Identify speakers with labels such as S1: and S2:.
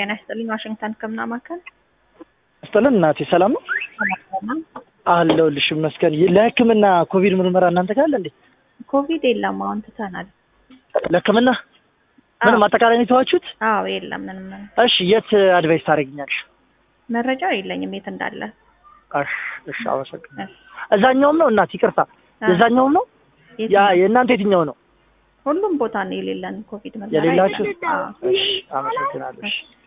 S1: ጤና ይስጥልኝ ዋሽንግተን ህክምና ማዕከል
S2: አስተለን እናቴ ሰላም ነው አለሁልሽ ይመስገን ለህክምና ኮቪድ ምርመራ እናንተ ካለ እንዴ
S1: ኮቪድ የለም አሁን ትተናል
S2: ለህክምና ምንም አጠቃላይ ነው የተዋችሁት
S1: አዎ የለም ምንም
S2: እሺ የት አድቫይስ ታደርጊኛለሽ
S1: መረጃው የለኝም የት እንዳለ
S2: እሺ አመሰግናለሁ እዛኛውም ነው እናት ይቅርታ የዛኛውም ነው ያ የእናንተ የትኛው ነው
S1: ሁሉም ቦታ ነው የሌለን ኮቪድ ምርመራ
S2: የሌላችሁ እሺ አመሰግናለሁ